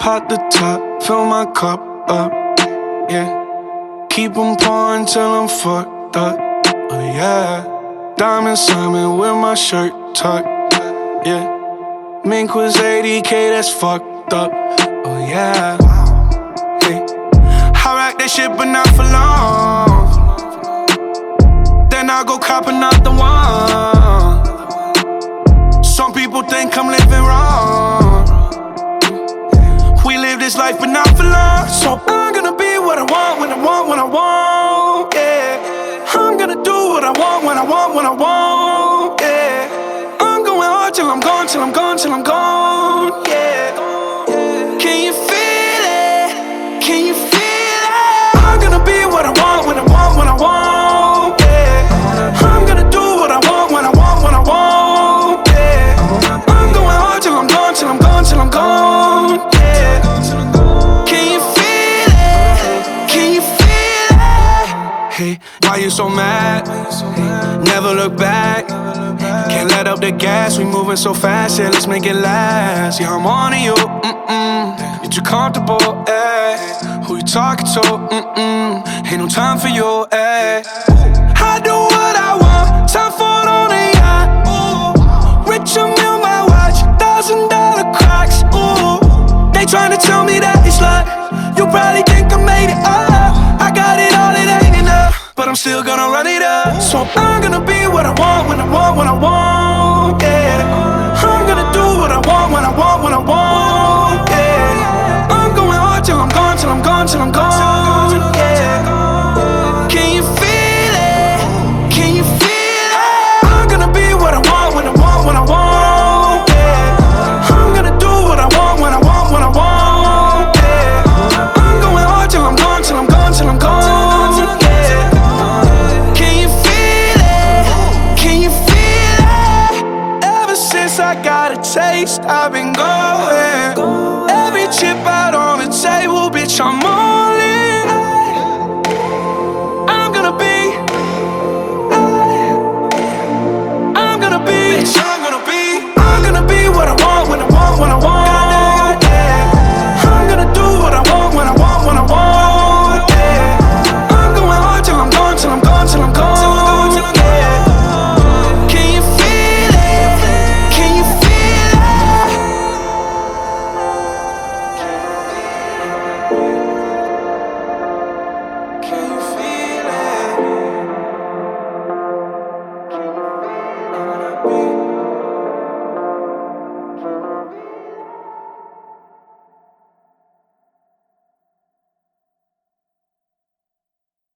Pop the top, fill my cup up, yeah. Keep 'em pouring till I'm fucked up, oh yeah. Diamond Simon with my shirt tucked, yeah. Mink was 80K, that's fucked up, oh yeah. Hey. I rock that shit but not for long. Then I go cop another one. Some people think I'm living wrong. We live this life but not for long. So I'm gonna be what I want, when I want, when I want, yeah. I'm gonna do what I want, when I want, when I want, yeah. I'm going hard till I'm gone, till I'm gone, till I'm gone, yeah. Can you feel it? Can you feel it? I'm gonna be what I want, when I want, when I want, yeah. I'm gonna do what I want, when I want, when I want, yeah. I'm going hard till I'm gone, till I'm gone, till I'm gone, yeah. Can you feel it? Can you feel it? Hey, why you so mad? Never look back. Can't let up the gas, we moving so fast, yeah, let's make it last. Yeah, I'm on to you, you're too comfortable, eh? Who you talking to, ain't no time for you, eh? I do what I want, time for it on a yacht, ooh. Rich meal, my watch, $1,000 Crocs, ooh. They tryna tell me that it's luck, you probably think I made it up. I got it all, it ain't enough, but I'm still gonna run it up. So I'm gonna be what I want, when I want, when I want.